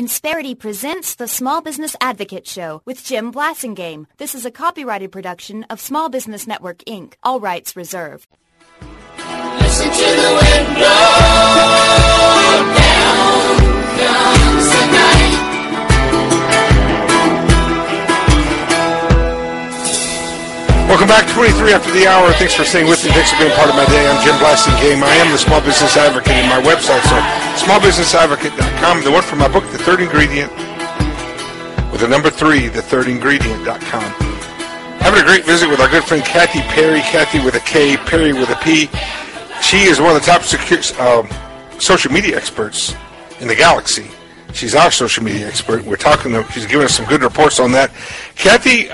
Insperity presents the Small Business Advocate Show with Jim Blasingame. This is a copyrighted production of Small Business Network, Inc. All rights reserved. Listen to the wind blow down comes the night. Welcome back, 23 after the hour. Thanks for staying with me. Thanks for being part of my day. I'm Jim Blasingame. I am the Small Business Advocate, and my website, so smallbusinessadvocate.com. The one from my book, The Third Ingredient, with the number 3, thethirdingredient.com. Having a great visit with our good friend Kathy Perry. Kathy with a K, Perry with a P. She is one of the top social media experts in the galaxy. She's our social media expert. We're talking to, she's giving us some good reports on that. Kathy,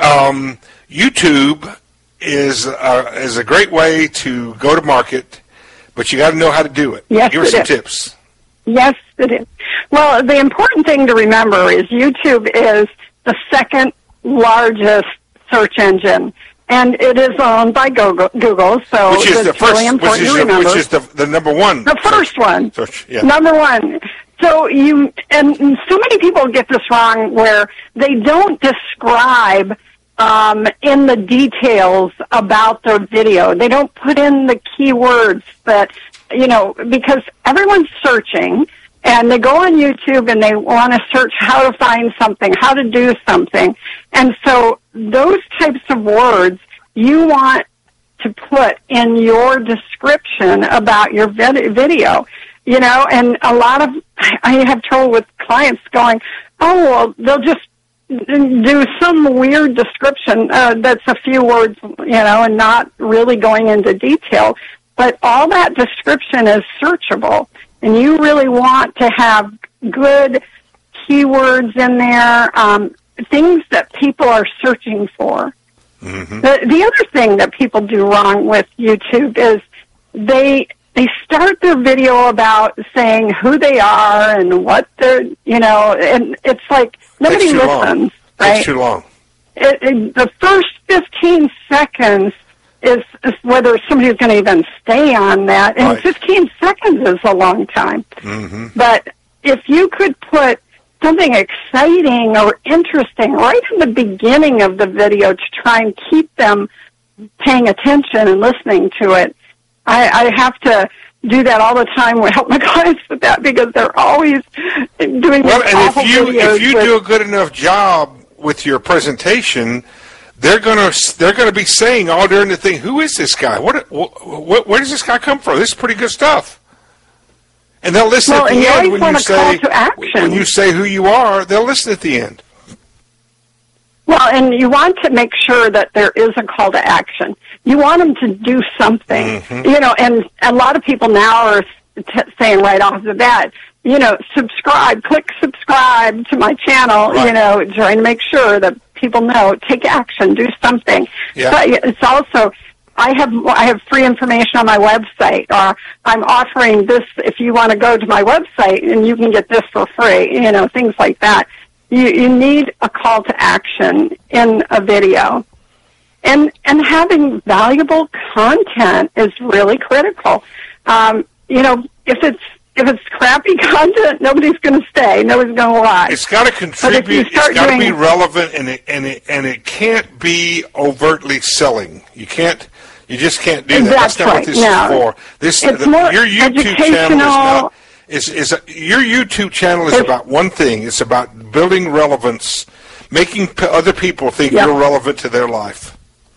YouTube is a great way to go to market, but you got to know how to do it. Yes, give us some tips. Yes, it is. Well, the important thing to remember is YouTube is the second largest search engine, and it is owned by Google. So which is the first, really important to remember. Which is the number one. The first one. Search, yeah. Number one. So and so many people get this wrong, where they don't describe in the details about their video. They don't put in the keywords that, because everyone's searching, and they go on YouTube and they want to search how to find something, how to do something. And so those types of words you want to put in your description about your video, and I have trouble with clients going, oh, well, they'll just do some weird description that's a few words, and not really going into detail. But all that description is searchable, and you really want to have good keywords in there, things that people are searching for. Mm-hmm. The other thing that people do wrong with YouTube is they start their video about saying who they are and what they're, and it's like nobody listens, right? It's too long. The first 15 seconds is whether somebody's going to even stay on that, and right. 15 seconds is a long time. Mm-hmm. But if you could put something exciting or interesting right in the beginning of the video to try and keep them paying attention and listening to it, I have to do that all the time. We help my clients with that because they're always doing awful videos. If you do a good enough job with your presentation, they're gonna be saying all during the thing, "Who is this guy? Where does this guy come from? This is pretty good stuff." And they'll listen at the end when you say who you are. They'll listen at the end. Well, and you want to make sure that there is a call to action. You want them to do something, mm-hmm. And a lot of people now are saying right off the bat, subscribe, click subscribe to my channel, right. Trying to make sure that people know, take action, do something. Yeah. But it's also, I have free information on my website, or I'm offering this if you want to go to my website and you can get this for free, things like that. You need a call to action in a video. And having valuable content is really critical. If it's crappy content, nobody's going to stay. Nobody's going to watch. It's got to contribute. It's got to be relevant, and it can't be overtly selling. You just can't do that. That's not what this is for. Your YouTube channel your YouTube channel is about one thing. It's about building relevance, making other people think you're relevant to their life.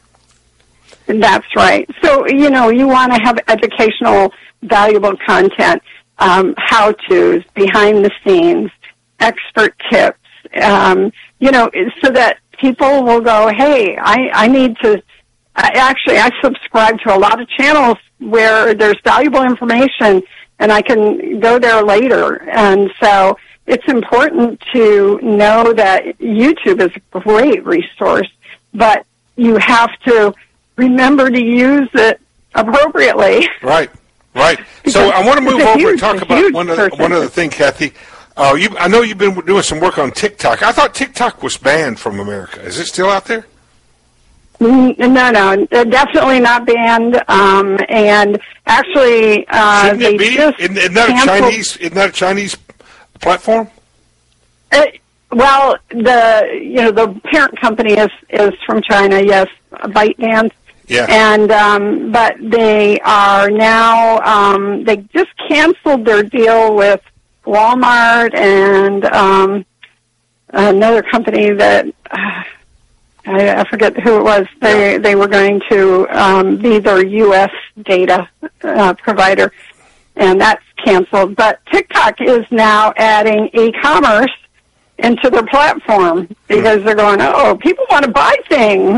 That's right. So, you want to have educational, valuable content, how-tos, behind the scenes, expert tips, so that people will go, hey, I need to, I subscribe to a lot of channels where there's valuable information, and I can go there later. And so it's important to know that YouTube is a great resource, but you have to remember to use it appropriately. Right. So I want to move over and talk about one other thing, Kathy. I know you've been doing some work on TikTok. I thought TikTok was banned from America. Is it still out there? No, definitely not banned. And actually, shouldn't it be? Isn't that a Chinese platform? Well, the parent company is from China, yes, ByteDance. Yeah. And but they are now they just canceled their deal with Walmart and another company that I forget who it was. They were going to be their U.S. data provider, and that's canceled. But TikTok is now adding e-commerce into their platform because they're going, people want to buy things.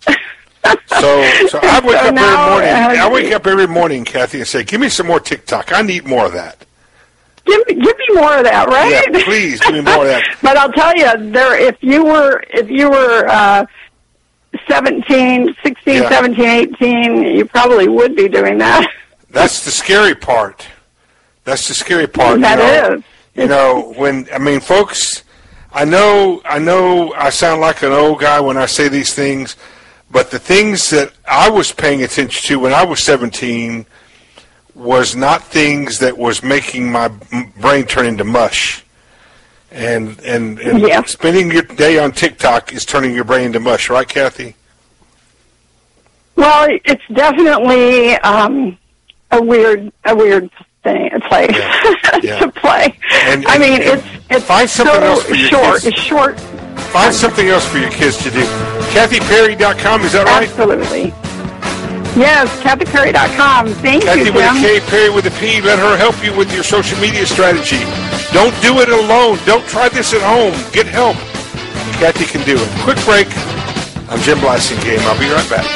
So I wake up every morning. I wake up every morning, Kathy, and say, "Give me some more TikTok. I need more of that." Give me more of that, right? Yeah, please give me more of that. But I'll tell you, if you were 16, 17, 18, you probably would be doing that. That's the scary part. That's the scary part. That is. Folks, I know I sound like an old guy when I say these things, but the things that I was paying attention to when I was 17 was not things that was making my brain turn into mush. And spending your day on TikTok is turning your brain into mush, right, Kathy? Well, it's definitely a weird thing, place to play. And it's find something so else for your short. kids. It's short. Find something else for your kids to do. KathyPerry.com, is that right? Absolutely. Yes, KathyPerry.com. Thank Kathy you, Jim. with a K, Perry with a P. Let her help you with your social media strategy. Don't do it alone. Don't try this at home. Get help. Kathy can do it. Quick break. I'm Jim Blasingame. I'll be right back.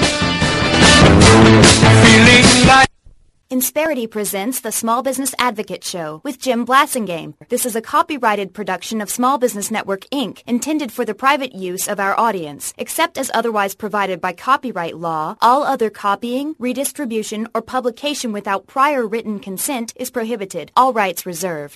Feeling like Insperity presents the Small Business Advocate Show with Jim Blasingame. This is a copyrighted production of Small Business Network, Inc., intended for the private use of our audience. Except as otherwise provided by copyright law, all other copying, redistribution, or publication without prior written consent is prohibited. All rights reserved.